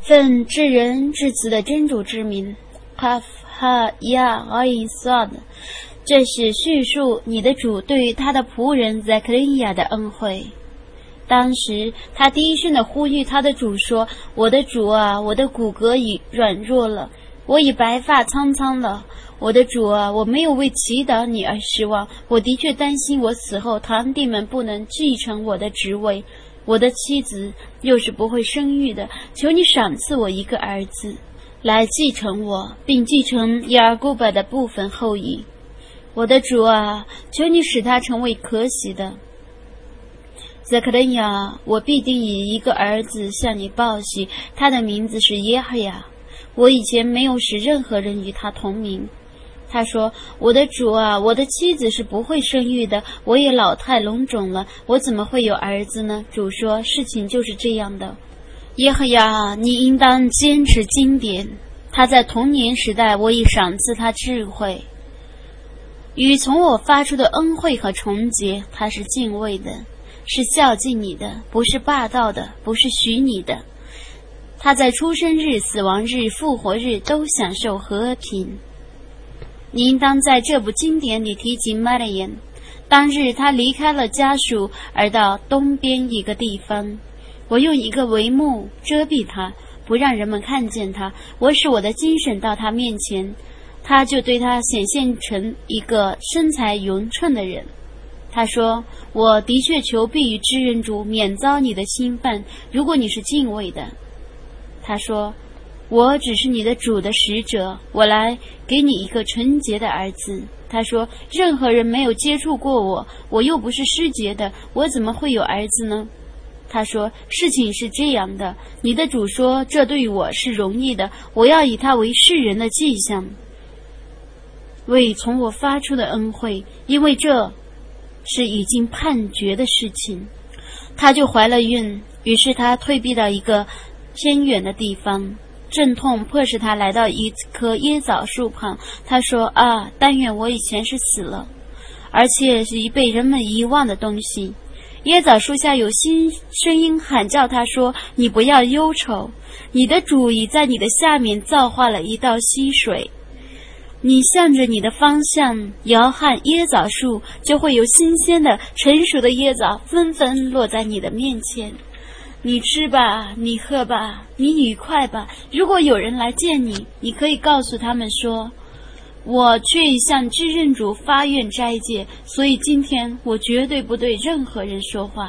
奉至人至慈的真主之名，卡夫哈亚阿因萨的，这是叙述你的主对于他的仆人宰克利亚的恩惠。当时他低声地呼吁他的主说：我的主啊，我的骨骼已软弱了，我已白发苍苍了。我的主啊，我没有为祈祷你而失望，我的确担心我死后堂弟们不能继承我的职位，我的妻子又是不会生育的，求你赏赐我一个儿子来继承我，并继承亚尔古巴的部分后裔。我的主啊，求你使他成为可喜的。泽克伦亚，我必定以一个儿子向你报喜，他的名字是耶和亚。我以前没有使任何人与他同名。他说：我的主啊，我的妻子是不会生育的，我也老态龙钟了，我怎么会有儿子呢？主说：事情就是这样的。耶和亚，你应当坚持经典。他在童年时代，我已赏赐他智慧，与从我发出的恩惠和崇洁，他是敬畏的，是孝敬你的，不是霸道的，不是许你的。他在出生日、死亡日、复活日都享受和平。你应当在这部经典里提及麦勒言。当日他离开了家属，而到东边一个地方。我用一个帷幕遮蔽他，不让人们看见他。我使我的精神到他面前，他就对他显现成一个身材匀称的人。他说：我的确求必于知人主，免遭你的侵犯，如果你是敬畏的。他说：我只是你的主的使者，我来给你一个纯洁的儿子。他说：任何人没有接触过我，我又不是失节的，我怎么会有儿子呢？他说：事情是这样的，你的主说这对于我是容易的，我要以他为世人的迹象，为从我发出的恩惠，因为这是已经判决的事情。他就怀了孕，于是他退避到一个偏远的地方。阵痛迫使他来到一棵椰枣树旁。他说：啊，但愿我以前是死了，而且是已被人们遗忘的东西。椰枣树下有新声音喊叫他说：你不要忧愁，你的主已在你的下面造化了一道溪水，你向着你的方向摇撼椰枣树，就会有新鲜的成熟的椰枣纷纷落在你的面前。你吃吧，你喝吧，你愉快吧。如果有人来见你，你可以告诉他们说：我却已向至认主发愿斋戒，所以今天我绝对不对任何人说话。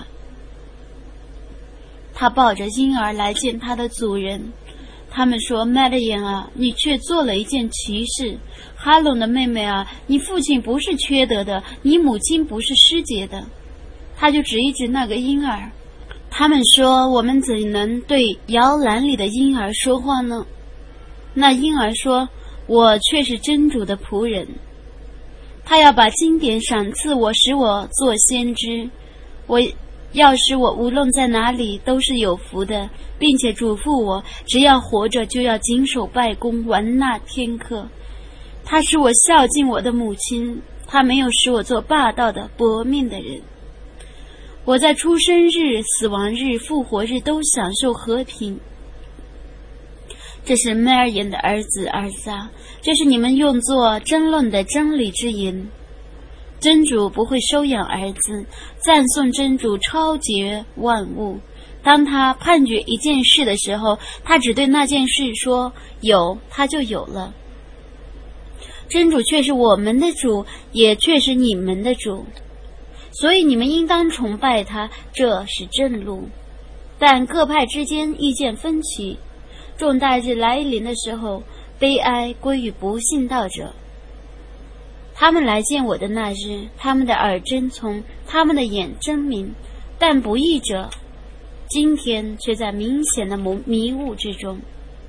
他抱着婴儿来见他的主人。他们说：麦勒言啊，你却做了一件奇事。哈隆的妹妹啊，你父亲不是缺德的，你母亲不是失节的。他就指一指那个婴儿。他们说：我们怎能对摇篮里的婴儿说话呢？那婴儿说：我却是真主的仆人，他要把经典赏赐我，使我做先知。我要使我无论在哪里都是有福的，并且嘱咐我，只要活着就要谨守拜功，完纳天课。他使我孝敬我的母亲，他没有使我做霸道的薄命的人。我在出生日、死亡日、复活日都享受和平。这是麦尔言的儿子儿撒，这是你们用作争论的真理之言。真主不会收养儿子，赞颂真主超绝万物。当他判决一件事的时候，他只对那件事说有，他就有了。真主却是我们的主，也却是你们的主，所以你们应当崇拜他，这是正路。但各派之间意见分歧，重大日来临的时候，悲哀归于不信道者。他们来见我的那日，他们的耳真从，他们的眼真明，但不义者今天却在明显的迷雾之中。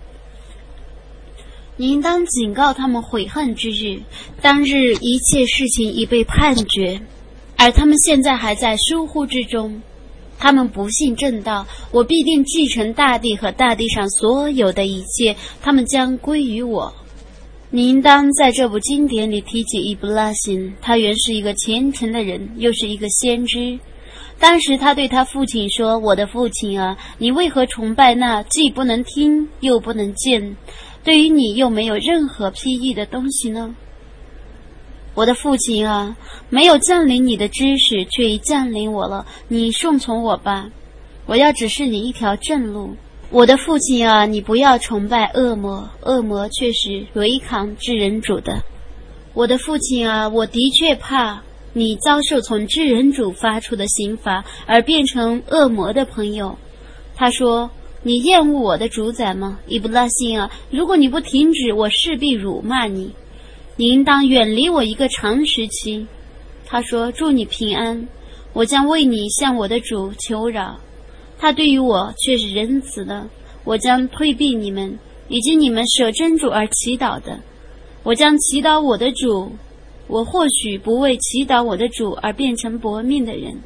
你应当警告他们悔恨之日，当日一切事情已被判决，而他们现在还在疏忽之中。他们不信正道，我必定继承大地和大地上所有的一切，他们将归于我。你应当在这部经典里提起伊布拉辛，他原是一个虔诚的人，又是一个先知。 当时他对他父亲说：“我的父亲啊，你为何崇拜那既不能听又不能见，对于你又没有任何裨益的东西呢？我的父亲啊，没有降临你的知识，却已降临我了，你顺从我吧，我要指示你一条正路。我的父亲啊，你不要崇拜恶魔，恶魔却是违抗至人主的。我的父亲啊，我的确怕你遭受从至人主发出的刑罚，而变成恶魔的朋友。他说：你厌恶我的主宰吗？伊布拉欣啊，如果你不停止，我势必辱骂你。你应当远离我一个长时期。他说：祝你平安，我将为你向我的主求饶。他对于我却是仁慈的，我将退避你们，以及你们舍真主而祈祷的。我将祈祷我的主，我或许不为祈祷我的主而变成薄命的人。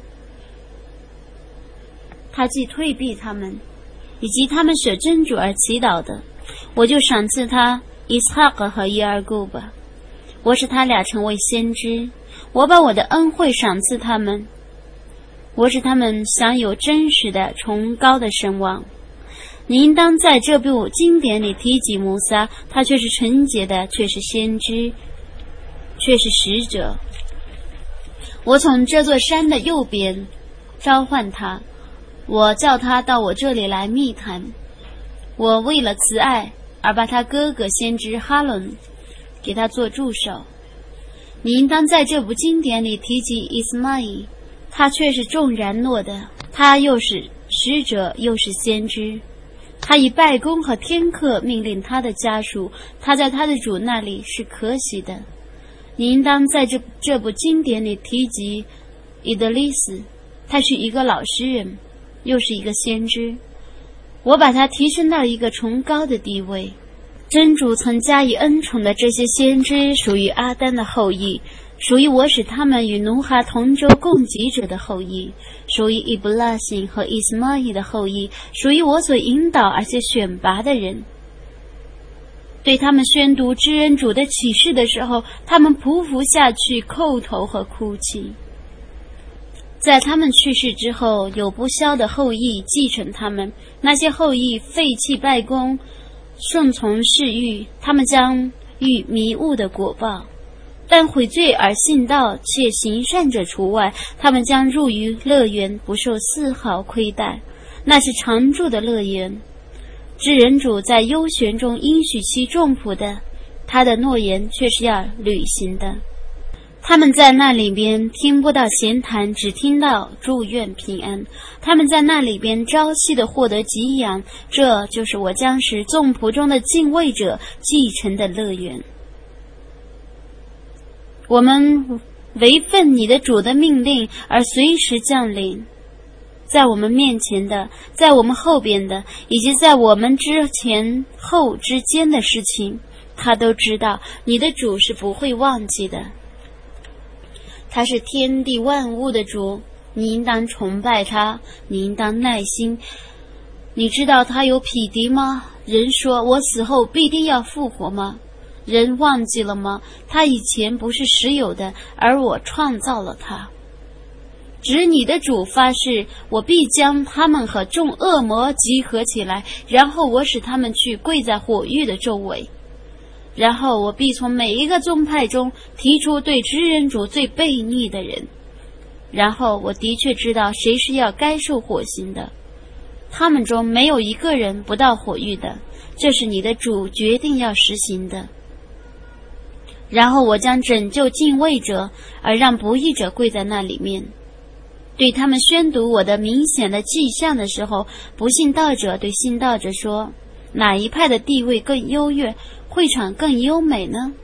他既退避他们，以及他们舍真主而祈祷的，我就赏赐他伊斯哈格和伊尔古吧。我使他俩成为先知，我把我的恩惠赏赐他们，我使他们享有真实的崇高的声望。你应当在这部经典里提及摩撒，他却是纯洁的，却是先知，却是使者。我从这座山的右边召唤他，我叫他到我这里来密谈。我为了慈爱而把他哥哥先知哈伦给他做助手。你应当在这部经典里提及伊斯玛仪，他却是众然诺的，他又是使者又是先知。他以拜功和天课命令他的家属，他在他的主那里是可喜的。你应当在这部经典里提及伊德利斯，他是一个老诗人，又是一个先知。我把他提升到一个崇高的地位。真主曾加以恩宠的这些先知属于阿丹的后裔，属于我使他们与努哈同舟共济者的后裔，属于伊布拉欣和伊斯玛仪的后裔，属于我所引导而且选拔的人。对他们宣读知恩主的启示的时候，他们匍匐下去，叩头和哭泣。在他们去世之后，有不肖的后裔继承他们，那些后裔废弃拜功，顺从世欲，他们将遇迷雾的果报。但悔罪而信道且行善者除外，他们将入于乐园，不受丝毫亏待，那是常住的乐园。至人主在幽玄中应许其众仆的，他的诺言却是要履行的。他们在那里边听不到闲谈，只听到祝愿平安。他们在那里边朝夕的获得给养，这就是我将使众仆中的敬畏者继承的乐园。我们违奋你的主的命令而随时降临，在我们面前的，在我们后边的，以及在我们之前后之间的事情，他都知道。你的主是不会忘记的，他是天地万物的主，你应当崇拜他，你应当耐心。你知道他有匹敌吗？人说我死后必定要复活吗？人忘记了吗？他以前不是实有的，而我创造了他。指你的主发誓，我必将他们和众恶魔集合起来，然后我使他们去跪在火狱的周围。然后我必从每一个宗派中提出对知人主最悖逆的人，然后我的确知道谁是要该受火刑的，他们中没有一个人不到火狱的，这是你的主决定要实行的。然后我将拯救敬畏者，而让不义者跪在那里面。对他们宣读我的明显的迹象的时候，不信道者对信道者说，哪一派的地位更优越，会场更优美呢？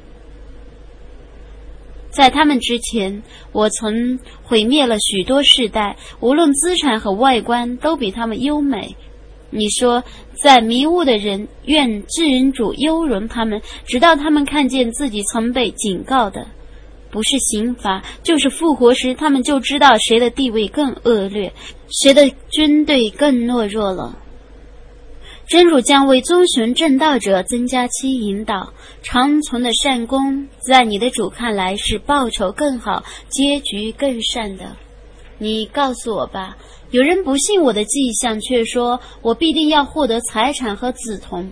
在他们之前，我曾毁灭了许多世代，无论资产和外观都比他们优美。你说，在迷雾的人愿至人主优容他们，直到他们看见自己曾被警告的，不是刑罚就是复活时，他们就知道谁的地位更恶劣，谁的军队更懦弱了。真主将为遵循正道者增加其引导，长存的善功在你的主看来是报酬更好，结局更善的。 你告诉我吧，有人不信我的迹象，却说我必定要获得财产和子童。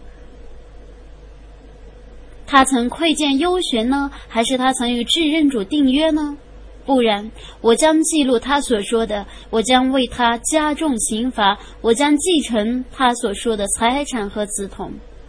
他曾窥见幽玄呢，还是他曾与至认主订约呢？不然，我将记录他所说的，我将为他加重刑罚，我将继承他所说的财产和子童，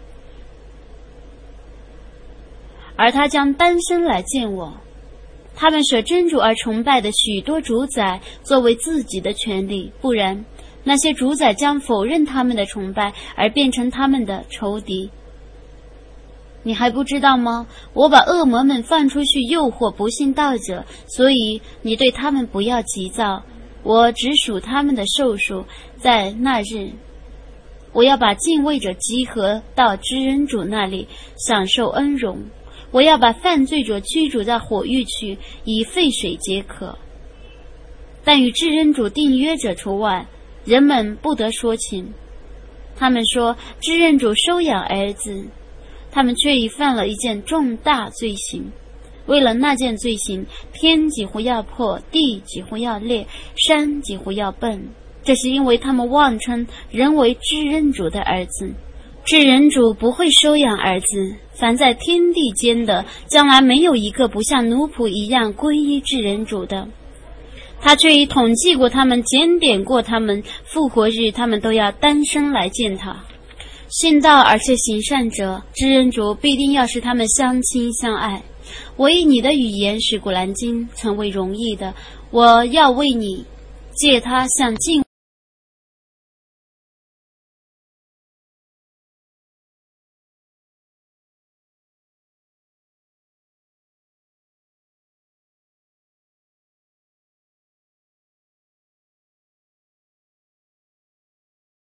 而他将单身来见我。他们舍真主而崇拜的许多主宰作为自己的权利，不然，那些主宰将否认他们的崇拜，而变成他们的仇敌。你还不知道吗？我把恶魔们放出去诱惑不信道者，所以你对他们不要急躁。我只数他们的寿数，在那日，我要把敬畏者集合到知恩主那里，享受恩荣。我要把犯罪者驱逐在火狱去，以沸水解渴。但与至恩主订约者除外，人们不得说情。他们说至恩主收养儿子，他们却已犯了一件重大罪行。为了那件罪行，天几乎要破，地几乎要裂，山几乎要崩。这是因为他们妄称人为至恩主的儿子。至人主不会收养儿子，凡在天地间的，将来没有一个不像奴仆一样皈依至人主的。他却已统计过他们，检点过他们，复活日他们都要单身来见他。信道而且行善者，至人主必定要使他们相亲相爱。我以你的语言使古兰经成为容易的，我要为你借他向敬